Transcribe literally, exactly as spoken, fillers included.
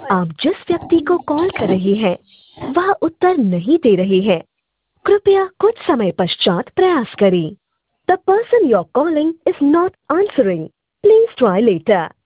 आप जिस व्यक्ति को कॉल कर रहे हैं वह उत्तर नहीं दे रहे हैं। कृपया कुछ समय पश्चात प्रयास करें। The person you are calling is not answering. Please try letter.